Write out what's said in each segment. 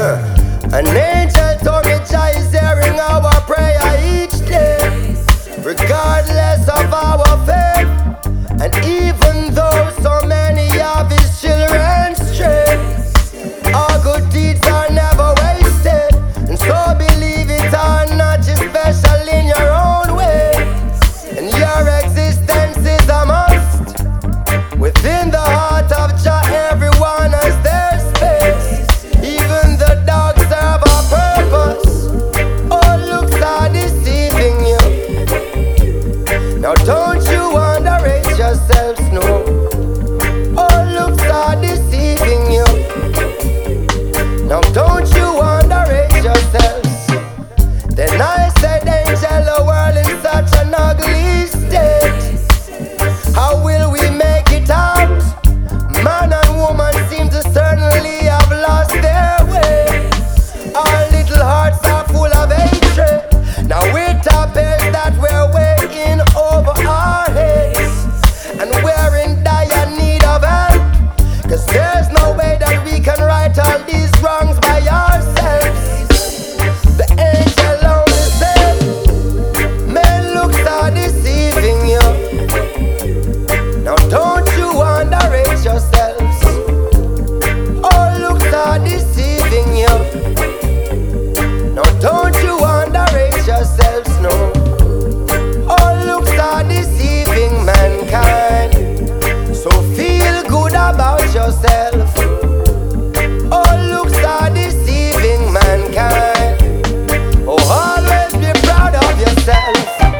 An angel told me Jah is hearing our prayer each day, regardless of our faith. And even though so many of his children stray, our good deeds are never wasted. And so believe it or not, you're special in your own way, and your existence is a must. Within the heart of Jah, everyone has their space. Even the dogs serve a purpose. All looks are deceiving you. Now don't you underrate yourselves, no. All looks are deceiving you. Now don't you underrate yourselves. Then I said, angel, the world in such an ugly state. How will we make it out? Man and woman seem to certainly have lost their way. Our little hearts are full of hatred. Now it appears that we're way in over our heads, and we're in dire need of help. Cause there's no way that we can right all these wrongs by ourselves. The angel only said, men looks are deceiving you. Now don't you underrate yourselves. All looks are deceiving you. Now don't you underrate yourselves, no. All looks are deceiving mankind. So feel good about yourself. All looks are deceiving mankind. Oh, always be proud of yourself.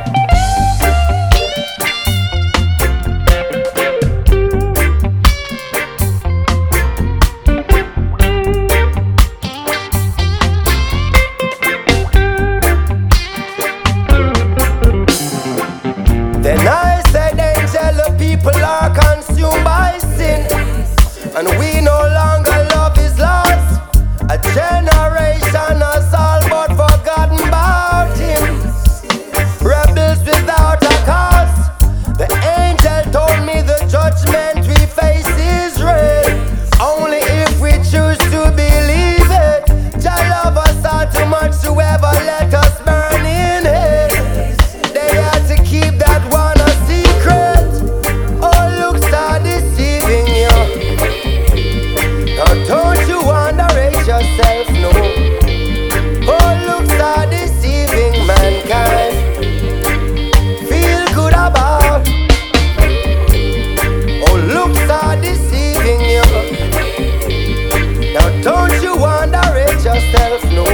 Then I said, angel, the people are consumed by sin, and we no longer love his laws. A generation has all but forgotten about him. Rebels without a cause. The angel told me the judgment we face is real, only if we choose to believe it. Jah love us all too much to ever let us burn in hell. They had to keep that one a secret. All looks are deceiving you. Now don't you underrate yourself, no. All looks are deceiving mankind. Feel good about. All looks are deceiving you. Now don't you underrate yourself, no.